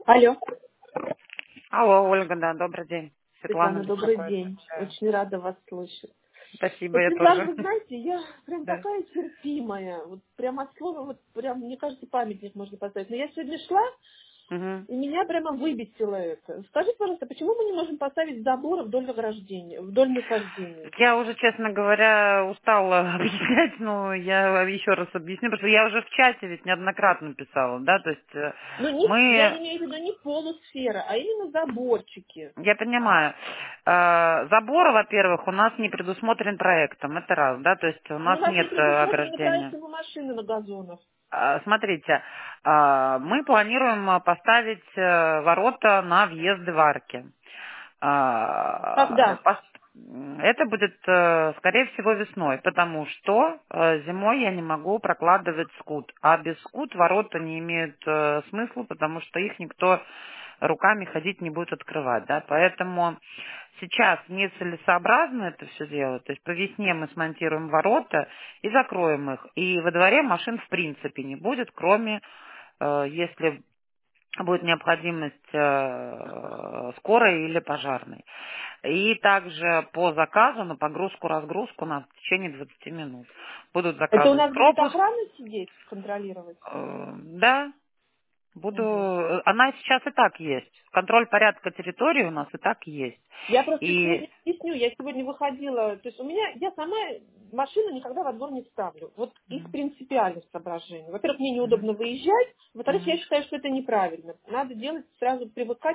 Алло, Алло, Ольга, да, добрый день. Светлана Светлана, добрый беспокоит. день. Очень рада вас слышать. Спасибо, Вот я недавно, тоже. вы знаете, я прям Да. такая терпимая. Вот прям от слова, вот прям, мне кажется, памятник можно поставить. Но я сегодня шла, Мгм. и меня прямо выбесило это. Скажите, пожалуйста, почему мы не можем поставить забор вдоль ограждения, вдоль насаждений? Я уже, честно говоря, устала объяснять, но я еще раз объясню, потому что я уже в чате ведь неоднократно писала, да, то есть Ну, я мы, имею в виду не полусфера, а именно заборчики. я понимаю, забор, во-первых, у нас не предусмотрен проектом, это раз, да, то есть у Ну, нас раз не нет предусмотрены ограждения. проектом машины на газонах. Смотрите, мы планируем поставить ворота на въезды в арки. Когда? Это будет, скорее всего, весной, потому что зимой я не могу прокладывать скут. А без скут ворота не имеют смысла, потому что их никто руками ходить не будет открывать. Да? Поэтому сейчас нецелесообразно это все делать. То есть по весне мы смонтируем ворота и закроем их. И во дворе машин в принципе не будет, кроме если будет необходимость скорой или пожарной. И также по заказу на погрузку-разгрузку на в течение 20 минут. Будут Это у заказывать нас будет пропуск. охрана сидеть, контролировать? Да, буду. Мгм. Она сейчас и так есть. Контроль порядка территории у нас и так есть. Я просто И сегодня объясню, я сегодня выходила, то есть у меня, я сама машину никогда во двор не ставлю. Вот из Мгм. принципиальных соображений. Во-первых, мне Мгм. неудобно выезжать, во-вторых, я Мгм. считаю, что это неправильно. Надо делать сразу, привыкать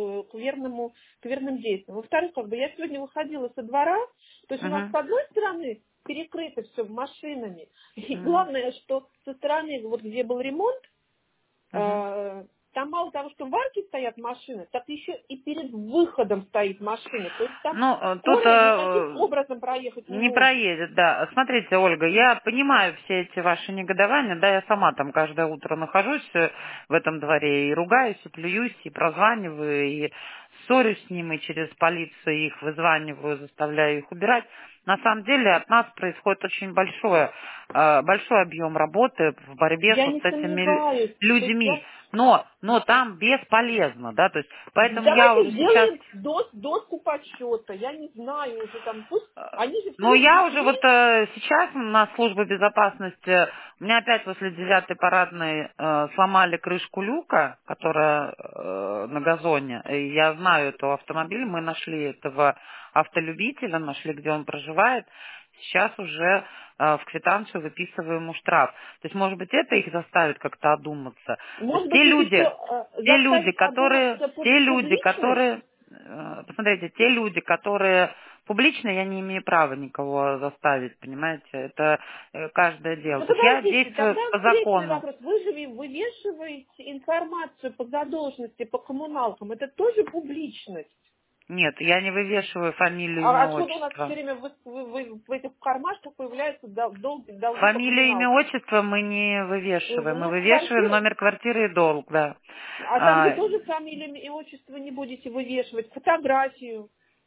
к верным действиям. Во-вторых, как бы я сегодня выходила со двора, то есть у нас с Мгм. одной стороны перекрыто все машинами, и Мгм. главное, что со стороны, вот где был ремонт, Мгм. там мало того, что в арке стоят машины, так еще и перед выходом стоит машина. То есть там Ну, тут скорая никаким образом проехать не не может. проедет, да. Смотрите, Ольга, я понимаю все эти ваши негодования, да, я сама там каждое утро нахожусь в этом дворе и ругаюсь, и плююсь, и прозваниваю, и ссорюсь с ним, и через полицию их вызваниваю, заставляю их убирать. На самом деле от нас происходит очень большой объем работы в борьбе с Я вот не этими сомневаюсь. То есть людьми. Но там бесполезно, да, то есть поэтому я давайте уже сейчас. сделаем доску подсчета. Я не знаю уже там, пусть они же Ну, все я уже вот здесь. сейчас на службе безопасности, у меня опять после 9-й парадной сломали крышку люка, которая на газоне. И я знаю этого автомобиля, мы нашли этого автолюбителя, нашли, где он проживает. Сейчас уже в квитанцию выписываем ему штраф. То есть, может быть, это их заставит как-то одуматься. То есть Может быть, их еще те люди, заставить которые, одуматься те люди, публично? которые, посмотрите, те люди, которые публично, я не имею права никого заставить, понимаете, это каждое дело. Ну, То есть я подождите, тогда действую по встречный закону. вопрос. Вы же вывешиваете информацию по задолженности, по коммуналкам. Это тоже публичность. Нет, я не вывешиваю фамилию, А имя, откуда у нас все отчество. время в этих кармашках появляются долги по Фамилию, имя, коммуналкам? отчество мы не вывешиваем. Мы Ну, вывешиваем квартира, номер квартиры и долг, да. а там вы тоже фамилию и отчество не будете вывешивать, фотографию.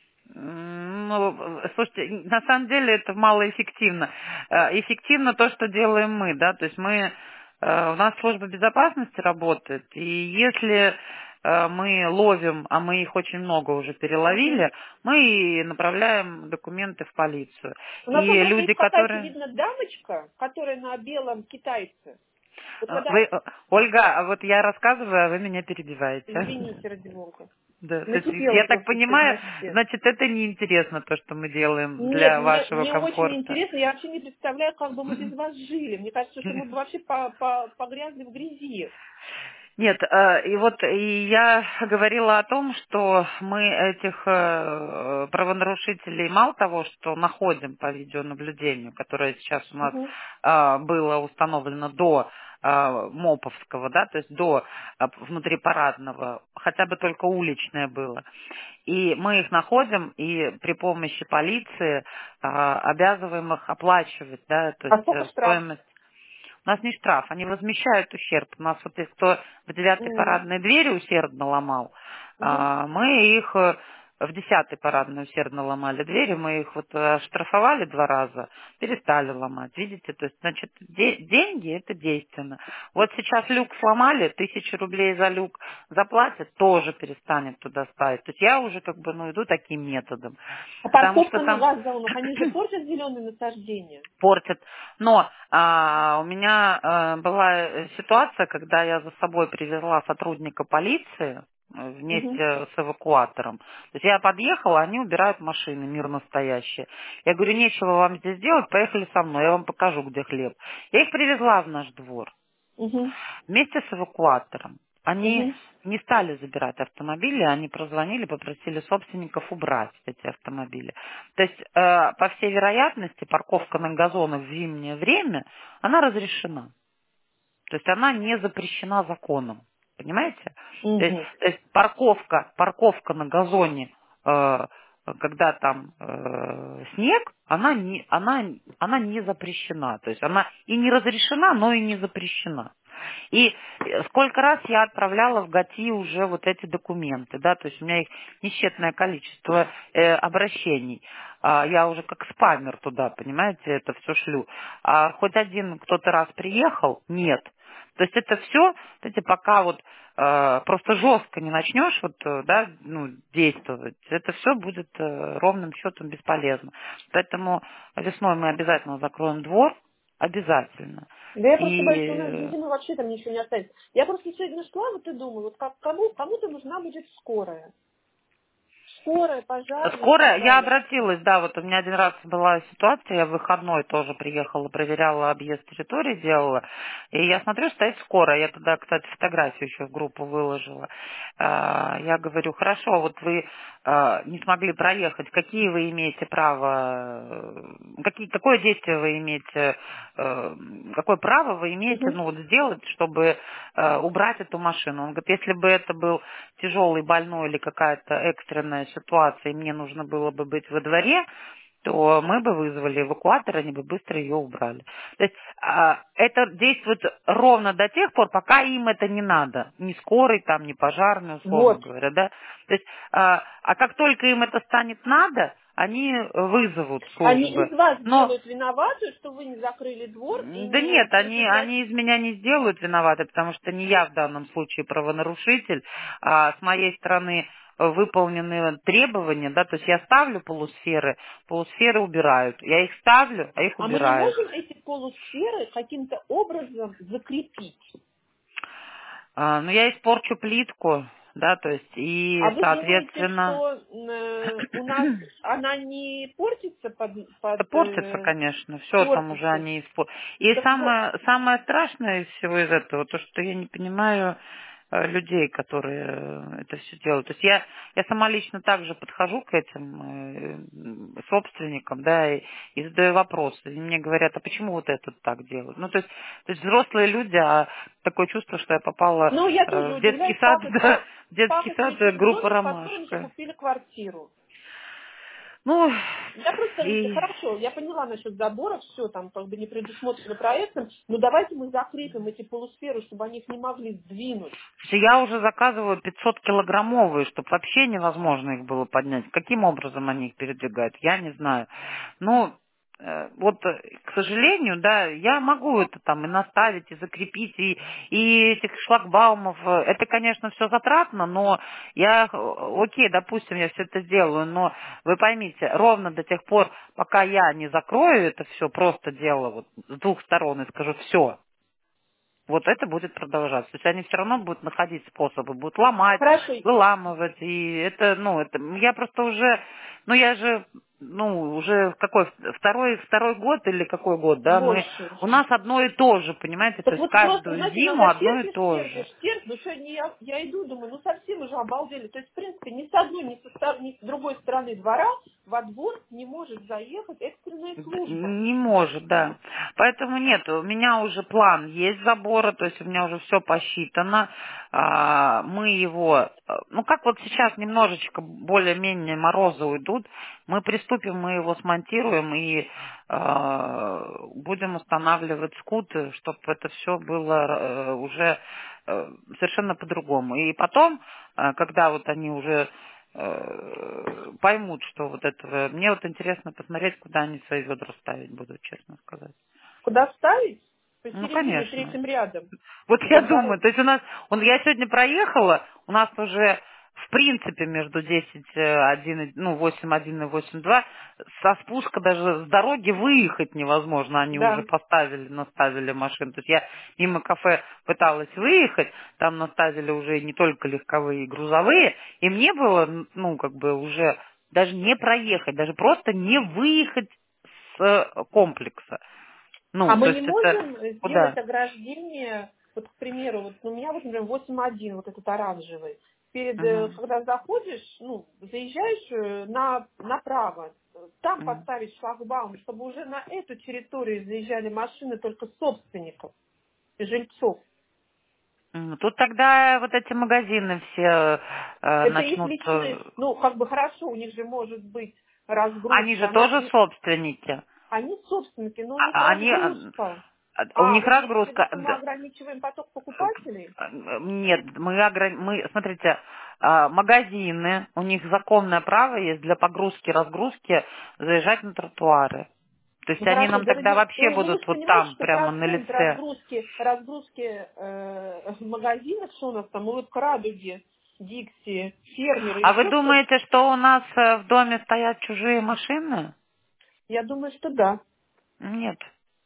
Ну, слушайте, на самом деле это малоэффективно. Эффективно то, что делаем мы, да, то есть у нас служба безопасности работает, и если мы ловим, а мы их очень много уже Мгм. переловили, мы направляем документы в полицию. У нас там И просто люди, есть какая-то, которые... видно, дамочка, которая на белом китайце. Вот когда, Ольга, а вот я рассказываю, а вы меня перебиваете. извините, ради бога, Да, то есть накипело я так просто все, понимаю, значит. значит, это неинтересно, то, что мы делаем Нет, для мне, вашего мне очень комфорта. интересно, я вообще не представляю, как бы мы без вас жили. Мне кажется, что мы бы вообще погрязли в грязи. Нет, и я говорила о том, что мы этих правонарушителей мало того, что находим по видеонаблюдению, которое сейчас у нас Мгм. было установлено до МОПовского, да, то есть до внутрипарадного, хотя бы только уличное было. И мы их находим и при помощи полиции обязываем их оплачивать, да, то А есть сколько штраф? стоимость. У нас не штраф, они возмещают ущерб. У нас вот их, кто в 9-й М. парадной двери усердно ломал, Мгм. мы их в 10-й парадной усердно ломали двери, мы их вот штрафовали 2 раза, перестали ломать, видите, то есть, значит, деньги это действенно. Вот сейчас люк сломали, 1000 рублей за люк заплатят, тоже перестанет туда ставить. То есть я уже как бы, иду таким методом, А потому что парковка на там газонах, они же портят зеленые насаждения? портят. Но у меня была ситуация, когда я за собой привезла сотрудника полиции Угу. вместе с эвакуатором. То есть я подъехала, они убирают машины мирно стоящие. Я говорю, нечего вам здесь делать, поехали со мной, я вам покажу, где хлеб. Я их привезла в наш двор Угу. вместе с эвакуатором. Они Угу. не стали забирать автомобили, они прозвонили, попросили собственников убрать эти автомобили. То есть, по всей вероятности, парковка на газонах в зимнее время, она разрешена. То есть она не запрещена законом. Понимаете? Угу. То есть парковка на газоне, когда там снег, она не запрещена. То есть она и не разрешена, но и не запрещена. И сколько раз я отправляла в ГАТИ уже вот эти документы, да, то есть у меня их несчетное количество обращений. Я уже как спамер туда, понимаете, это все шлю. А хоть один кто-то раз приехал? Нет. То есть это все, знаете, пока вот просто жестко не начнешь да, действовать, это все будет ровным счетом бесполезно. Поэтому весной мы обязательно закроем двор, обязательно. Да я просто боюсь, что у нас до И зимы вообще там ничего не останется. Я просто сегодня шла, вот и думаю, вот как кому-то нужна будет скорая. Скорая, пожарная и так скоро я далее. обратилась, да, вот у меня один раз была ситуация, я в выходной тоже приехала, проверяла объезд территории, делала, и я смотрю, стоит скорая, я туда, кстати, фотографию еще в группу выложила. Я говорю, хорошо, вот вы не смогли проехать, какие вы имеете право, какое действие вы имеете, какое право вы имеете, Угу. сделать, чтобы убрать эту машину. Он говорит, если бы это был тяжелый больной или какая-то экстренная ситуация, и мне нужно было бы быть во дворе, то мы бы вызвали эвакуатор, они бы быстро ее убрали. То есть это действует ровно до тех пор, пока им это не надо. Ни скорой, там, ни пожарной, условно Вот. говоря, да. То есть, как только им это станет надо, они вызовут Они службы. из вас Но делают виноватую, что вы не закрыли двор и да не нет, предотвратили. они из меня не сделают виноваты, потому что не я в данном случае правонарушитель, а с моей стороны выполнены требования, да, то есть я ставлю полусферы убирают. Я их ставлю, а их А мы не убирают. можем эти полусферы каким-то образом закрепить. Но я испорчу плитку, да, то есть и, А вы думаете, соответственно, что у нас она не портится это портится, конечно, все там уже портится? они И Так вот, самое страшное из всего из этого, то, что я не понимаю людей, которые это все делают. То есть я сама лично также подхожу к этим собственникам, да, и задаю вопросы. И мне говорят, а почему вот этот так делают? То есть взрослые люди, а такое чувство, что я попала ну, я тоже в детский удивляюсь, сад, да, в детский как это сад не группа пенсионер, в котором же «Ромашка». купили квартиру. Ну, Я просто, и хорошо, я поняла насчет забора, все там как бы не предусмотрено проектом, но давайте мы закрепим эти полусферы, чтобы они их не могли сдвинуть. Я уже заказываю 500-килограммовые, чтобы вообще невозможно их было поднять. Каким образом они их передвигают, я не знаю. Ну, к сожалению, да, я могу это там и наставить, и закрепить, и этих шлагбаумов. Это, конечно, все затратно, но окей, допустим, я все это сделаю, но вы поймите, ровно до тех пор, пока я не закрою это все, просто дело вот с двух сторон и скажу все, вот это будет продолжаться. То есть они все равно будут находить способы, будут ломать, Хорошо, выламывать. И это, я просто уже, я же, уже второй год или какой год, да, больше. у нас одно и то же, понимаете, то Так есть вот просто, каждую знаете, зиму иногда одно и терпишь, то же. терпишь, терпишь, но сегодня я иду, думаю, ну совсем уже обалдели. То есть, в принципе, ни с одной, ни с другой стороны двора во двор не может заехать экстренная служба. Не может, да. Поэтому нет, у меня уже план есть забора, то есть у меня уже все посчитано. Мы его, как вот сейчас немножечко более-менее морозы уйдут, мы приступим, мы его смонтируем и будем устанавливать скуты, чтобы это все было уже совершенно по-другому. И потом, когда вот они уже поймут, что вот этого... Мне вот интересно посмотреть, куда они свои ведра ставить будут, честно сказать. Куда ставить? Ну, Посередине, конечно. третьим рядом. Вот Под я думаю, огород. то есть у нас, я сегодня проехала, у нас уже в принципе между 10.1, ну, 8.1 и 8.2 со спуска даже с дороги выехать невозможно, они уже Да. поставили, наставили машину. То есть я мимо кафе пыталась выехать, там наставили уже не только легковые и грузовые, и мне было, ну, как бы уже даже не проехать, даже просто не выехать с комплекса. А Ну, то мы не есть это можем сделать куда? ограждение, вот, к примеру, вот у меня вот, например, 8.1, вот этот оранжевый. Мгм. Когда заходишь, ну, заезжаешь направо, там Мгм. поставить шлагбаум, чтобы уже на эту территорию заезжали машины только собственников и жильцов. Тут тогда вот эти магазины все Это их начнут... личные, ну, как бы хорошо, у них же может быть Они же разгрузка. тоже собственники. Они собственники, но у них Они... разгрузка. У А, них вы имеете в виду, разгрузка... что мы ограничиваем поток покупателей? Нет, мы, смотрите, магазины, у них законное право есть для погрузки-разгрузки заезжать на тротуары. То есть Ну они хорошо, нам тогда вообще вы будут же вот понимаете, там, что прямо на процент лице. разгрузки магазинов, что у нас там, улыбка радуги, Дикси, фермеры, А вы еще кто-то, думаете, что у нас в доме стоят чужие машины? я думаю, что да. Нет.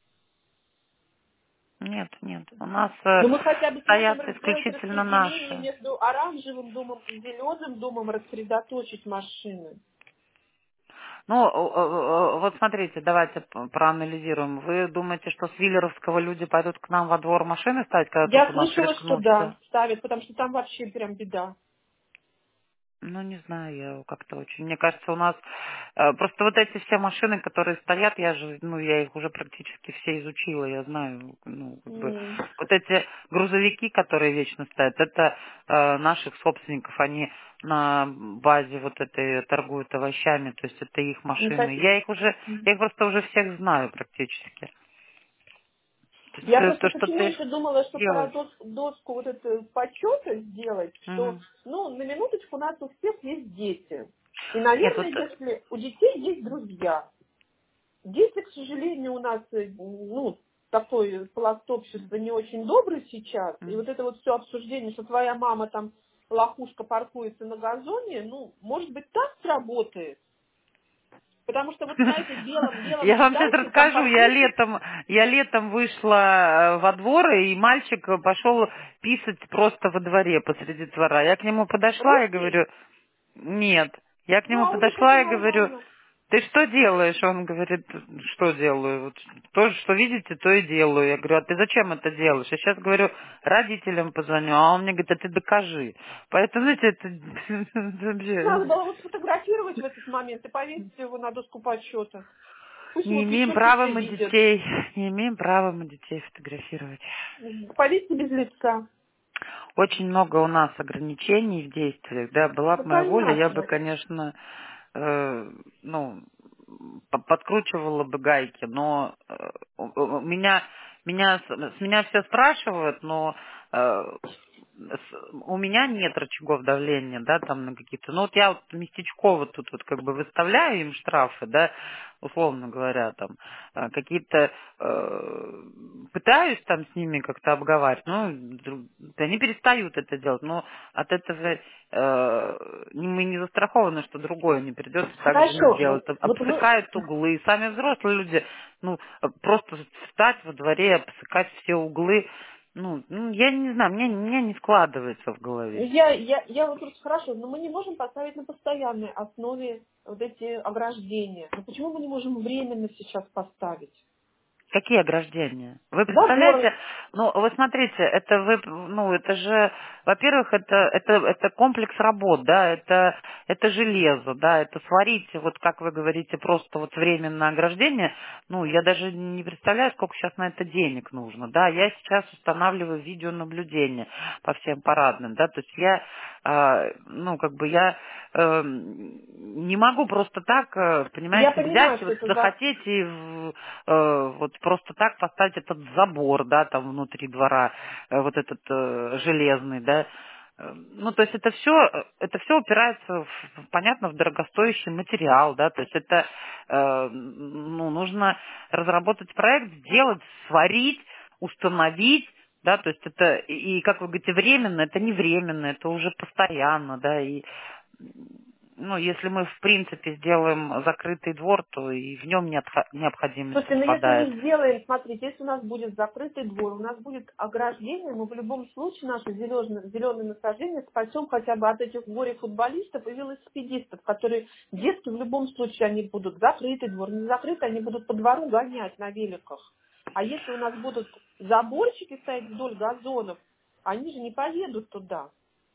Нет, нет. У нас Но мы хотя бы сможем стоят сделать исключительно распределение наши. между оранжевым домом и зеленым домом, рассредоточить машины. Ну, вот смотрите, давайте проанализируем. Вы думаете, что с Виллеровского люди пойдут к нам во двор машины ставить, когда тут Я у нас слышала, что приткнутся? да, ставят, потому что там вообще прям беда. Ну, не знаю, я как-то очень... Мне кажется, у нас просто вот эти все машины, которые стоят, я их уже практически все изучила, я знаю, ну, как бы... М. Вот эти грузовики, которые вечно стоят, это наших собственников, они на базе вот этой торгуют овощами, то есть это их Ну, машины. так- Я их просто уже всех знаю практически. То есть Я просто то, что почему ты еще думала, что пора делаешь. доску вот эту почета сделать, что, Мгм. ну, на минуточку у нас у всех есть дети. И, Нет, наверное, вот если у детей есть друзья. Дети, к сожалению, у нас, ну, такой пласт общества не очень добрый сейчас. И вот это вот все обсуждение, что твоя мама там лохушка паркуется на газоне, ну, может быть, так сработает. Потому что вот знаете, белом я вам сейчас гигантском там расскажу. паркуется. Я летом вышла во двор, и мальчик пошел писать просто во дворе, посреди двора. Я к нему подошла и Русский? говорю, нет. Я к Ну, нему а у них это подошла и говорю, нормально. ты что делаешь? Он говорит, что делаю? Вот то, что видите, то и делаю. Я говорю, а ты зачем это делаешь? Я сейчас говорю, родителям позвоню, а он мне говорит, а ты докажи. Поэтому, знаете, это Надо вообще... было вот сфотографировать в этот момент и повесить его на доску почета. Пусть Не его имеем пятерки права все мы видят. детей, не имеем права мы детей фотографировать. Повесьте без лица. Очень много у нас ограничений в действиях, да, была бы Ну, моя воля, я бы, понятно. конечно, ну, подкручивала бы гайки, но с меня все спрашивают, но у меня нет рычагов давления, да, там на какие-то, ну вот я вот местечково тут вот как бы выставляю им штрафы, да, условно говоря, там, какие-то, пытаюсь там с ними как-то обговаривать, ну, они перестают это делать, но от этого мы не застрахованы, что другое не придется так же не Хорошо. делать. Вот вы... Обсыкают углы, сами взрослые люди, ну, просто встать во дворе, обсыкать все углы, я не знаю, мне не складывается в голове. Я вот просто хорошо, но мы не можем поставить на постоянной основе вот эти ограждения. Но почему мы не можем временно сейчас поставить? Какие ограждения? Вы Заборы. представляете, вы смотрите, это же, во-первых, это комплекс работ, да, это железо, да, это сварить, вот как вы говорите, просто вот временное ограждение, я даже не представляю, сколько сейчас на это денег нужно, да, я сейчас устанавливаю видеонаблюдение по всем парадным, да, то есть я, не могу просто так, Я понимаете, понимаю, взять, что вот это за... захотеть и вот просто так поставить этот забор, да, там внутри двора, вот этот железный, да. Ну, то есть это все упирается, понятно, в дорогостоящий материал, да, то есть это, ну, нужно разработать проект, сделать, сварить, установить, да, то есть это, и как вы говорите, временно, это не временно, это уже постоянно, да, и, ну, если мы, в принципе, сделаем закрытый двор, то и в нем необходимость Слушайте, ну если отпадает. мы сделаем, смотрите, если у нас будет закрытый двор, у нас будет ограждение, мы в любом случае наши зеленые насаждения спасем хотя бы от этих горе-футболистов и велосипедистов, которые детки в любом случае, они будут закрытый двор, не закрытый, они будут по двору гонять на великах. А если у нас будут заборчики стоять вдоль газонов, они же не поедут туда.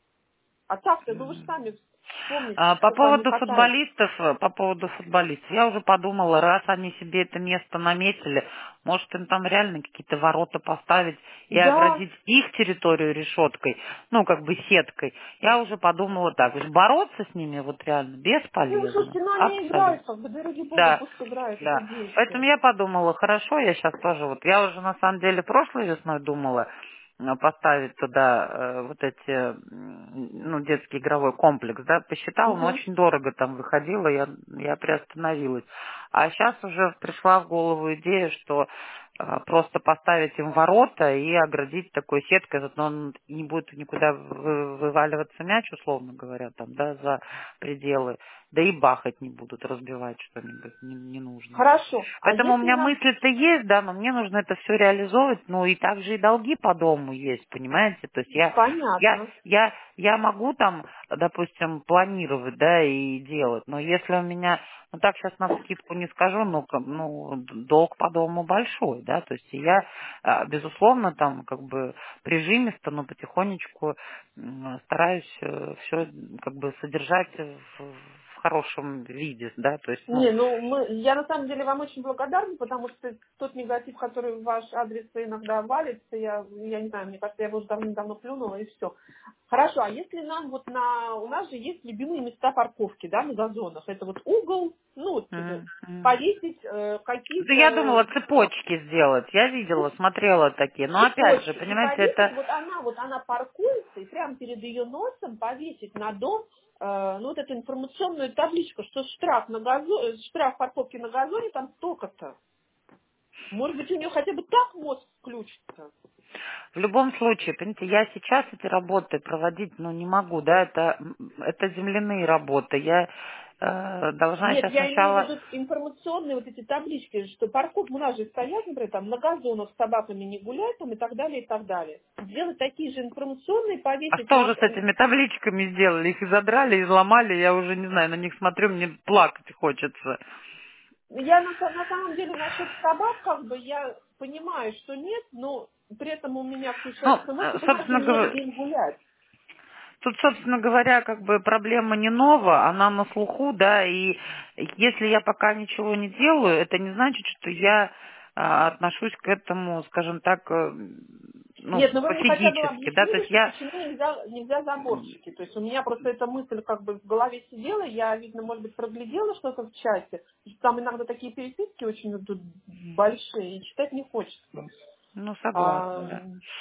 А так-то, ну вы же сами вспомните, По сколько они поводу катаются. футболистов, я уже подумала, раз они себе это место наметили, может им там реально какие-то ворота поставить и Да, оградить их территорию решеткой, ну как бы сеткой. Я уже подумала так, бороться с ними вот реально ну, бесполезно, слушайте, ну они играют, абсолютно. как бы, да ради бога, Да, пусть играют, это да. Поэтому дети. я подумала, хорошо, я сейчас тоже я уже на самом деле прошлой весной думала поставить туда вот эти, ну, детский игровой комплекс, да, посчитала, но Мгм. очень дорого там выходило, я приостановилась. А сейчас уже пришла в голову идея, что просто поставить им ворота и оградить такой сеткой, зато он не будет никуда вываливаться мяч, условно говоря, там, да, за пределы, да и бахать не будут, разбивать что-нибудь ненужное. Хорошо. А Поэтому у если меня нам... мысли-то есть, да, но мне нужно это все реализовывать, ну и также и долги по дому есть, понимаете? То есть Понятно. я могу там, допустим, планировать, да, и делать, но если у меня, ну так сейчас на скидку не скажу, но долг по дому большой, да, то есть я, безусловно, там как бы прижимисто, но потихонечку стараюсь все как бы содержать в хорошем виде, да, то есть, ну, Не, ну я на самом деле вам очень благодарна, потому что тот негатив, который в ваш адрес иногда валится, я не знаю, мне кажется, я его уже давно плюнула и все. Хорошо, а если нам вот у нас же есть любимые места парковки, да, на газонах, это вот угол, ну, вот, повесить Да я думала какие-то цепочки сделать. Я видела, смотрела такие. Но опять же, цепочки и понимаете, повесить, это... вот она паркуется, и прямо перед ее носом повесить на дом, ну, вот эту информационную табличку, что штраф парковки на газоне там столько-то. Может быть, у нее хотя бы так мозг включится? В любом случае, понимаете, я сейчас эти работы проводить, ну, не могу, да, это земляные работы. Я должна Нет, сейчас я имею в сначала... виду информационные вот эти таблички, что парковка, у нас же стоят, например, там на газонах с собаками не гулять, там и так далее, и так далее. Сделать такие же информационные, А повесить что на... уже с этими табличками сделали? Их изодрали, изломали, я уже не знаю, на них смотрю, мне плакать хочется. Я на самом деле насчет собак, как бы, я понимаю, что нет, но при этом у меня Ну, включается мысль, у нас же собственно негде говоря, им гулять. тут, собственно говоря, как бы проблема не нова, она на слуху, да, и если я пока ничего не делаю, это не значит, что я отношусь к этому, скажем так, ну, Нет, но вы мне хотя бы пофигически, да, то объяснили, есть что я, почему нельзя заборчики. То есть у меня просто эта мысль как бы в голове сидела, я, видно, может быть, проглядела что-то в чате. Там иногда такие переписки очень идут большие, и читать не хочется. ну, А, согласна, да.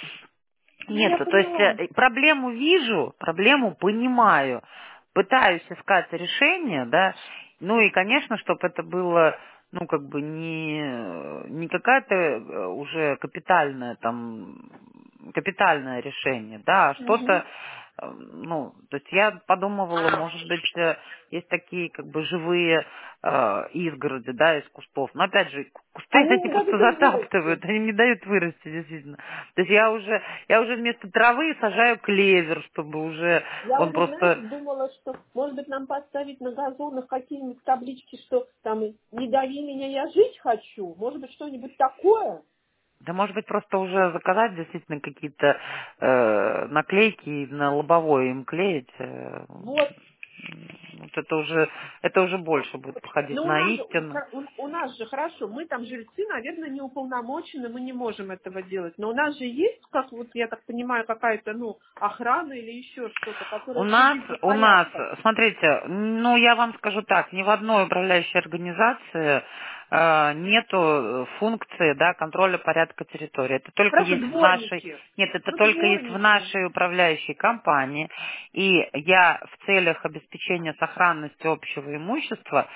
ну, Нет, я то есть поняла. проблему вижу, проблему понимаю, пытаюсь искать решение, да, ну и, конечно, чтобы это было, ну, как бы не какая-то уже капитальное решение, да, а что-то, Мгм. ну, то есть я подумывала, может быть, есть такие как бы живые изгороди, да, из кустов. Но опять же, кусты Они они не дадут просто им вырасти. затаптывают, они не дают вырасти, действительно. То есть я уже вместо травы сажаю клевер, чтобы уже Я он уже, знаете, просто... думала, что, может быть, нам поставить на газонах какие-нибудь таблички, что там «Не дави меня, я жить хочу». Может быть, что-нибудь такое? Да, может быть, просто уже заказать действительно какие-то наклейки и на лобовое им клеить. Вот. Вот это уже больше будет походить Но на истину. у нас же хорошо, мы там жильцы, наверное, не уполномочены, мы не можем этого делать. Но у нас же есть, как вот я так понимаю, какая-то, ну, охрана или еще что-то, У которая нас, следит за у нас, порядком. смотрите, ну, я вам скажу так, ни в одной управляющей организации нету функции, да, контроля порядка территории. Это только Хорошо, есть в нашей, дворники. нет, это Ну, только есть в дворники. нашей управляющей компании. И я в целях обеспечения сохранности общего имущества,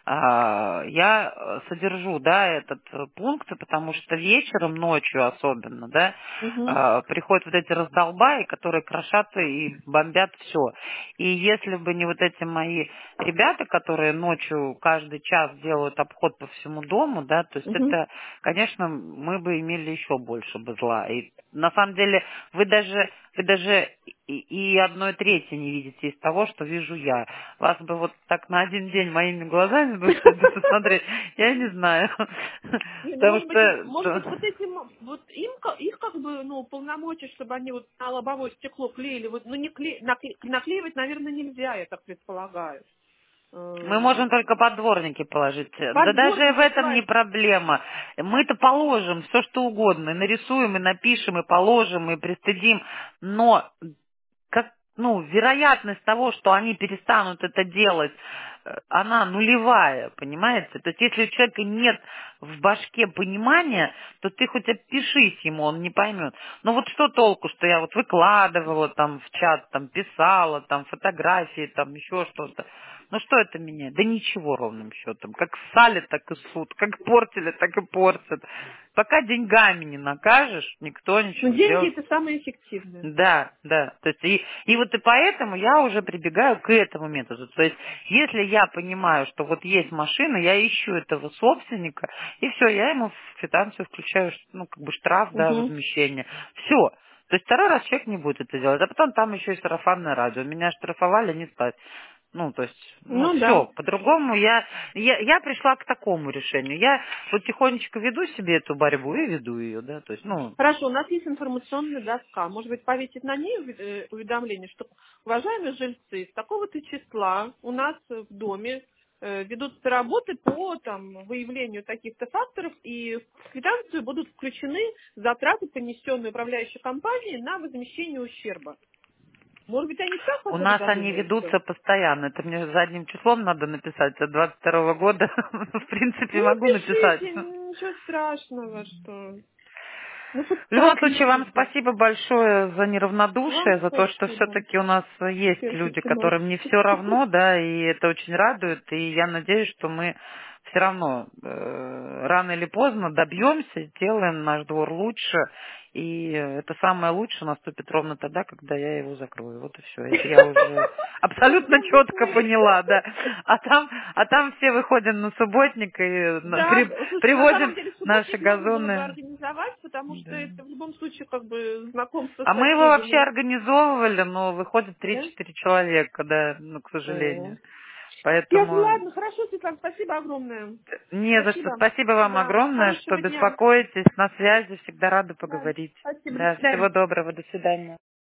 я содержу, да, этот пункт, потому что вечером, ночью особенно, да, Угу. приходят вот эти раздолбаи, которые крошат и бомбят все. И если бы не вот эти мои ребята, которые ночью каждый час делают обход по всему дому, да, то есть Угу. это, конечно, мы бы имели еще больше бы зла. И на самом деле вы даже и 1/3 не видите из того, что вижу я. Вас бы вот так на один день моими глазами бы посмотреть, я не знаю. Не, ну Потому может быть, что вот этим, вот им, их как бы, ну, полномочия, чтобы они вот на лобовое стекло клеили, вот, ну, не наклеивать, наверное, нельзя, я так предполагаю. мы Э, можем только поддворники положить. Да даже в Поддворники этом не класть. проблема. Мы-то положим все, что угодно. И нарисуем, и напишем, и положим, и пристыдим. Но как, ну, вероятность того, что они перестанут это делать, она нулевая, понимаете? То есть если у человека нет в башке понимания, то ты хоть отпишись ему, он не поймет. Но вот что толку, что я вот выкладывала там в чат, там писала, там фотографии, там еще что-то. Ну что это меняет? Да ничего ровным счетом. Как ссали, так и суд. Как портили, так и портят. Пока деньгами не накажешь, никто Ну, ничего деньги сделать. это самое эффективное. Да, да. То есть и вот и поэтому я уже прибегаю к этому методу. То есть если я понимаю, что вот есть машина, я ищу этого собственника, и все, я ему в квитанцию включаю, ну, как бы штраф, да, Угу. возмещение. Все. То есть второй раз человек не будет это делать. А потом там еще и сарафанное радио. Меня штрафовали, не стать. Ну, то есть, ну, Ну да. все, по-другому я пришла к такому решению. Я вот тихонечко веду себе эту борьбу и веду ее, да, то есть, ну, Хорошо, у нас есть информационная доска. Может быть, повесить на ней уведомление, что, уважаемые жильцы, с такого-то числа у нас в доме ведутся работы по там, выявлению таких-то факторов, и в квитанцию будут включены затраты, понесенные управляющей компанией на возмещение ущерба. Может быть, они так у хотя бы нас они задумаются? ведутся постоянно. Это мне задним числом надо написать от 22 года. В принципе, Ну, могу написать. напишите, ничего страшного, что... Ну, хоть В любом так случае, вам лишний. спасибо большое за Вам неравнодушие, за то, что спасибо. все-таки у нас есть люди, Терпите нас. которым не все равно, да, и это очень радует, и я надеюсь, что мы все равно рано или поздно добьемся, сделаем наш двор лучше, и это самое лучшее наступит ровно тогда, когда я его закрою. Вот и все. Это я уже абсолютно четко поняла, да. А там все выходим на субботник и Да, слушайте, на самом приводим деле наши субботник можно было бы газоны. организовать, потому что Да. это в любом случае как бы знакомство с А мы его вообще соседями. организовывали, но выходит Да? 3-4 человека, да, ну, к О. сожалению. Ясно, Поэтому ладно, хорошо, Светлана, спасибо огромное. не за что. Спасибо. Спасибо вам Да, огромное, что хорошего дня. беспокоитесь, на связи, всегда рада Да, поговорить. спасибо, до Да, свидания. всего доброго, до свидания.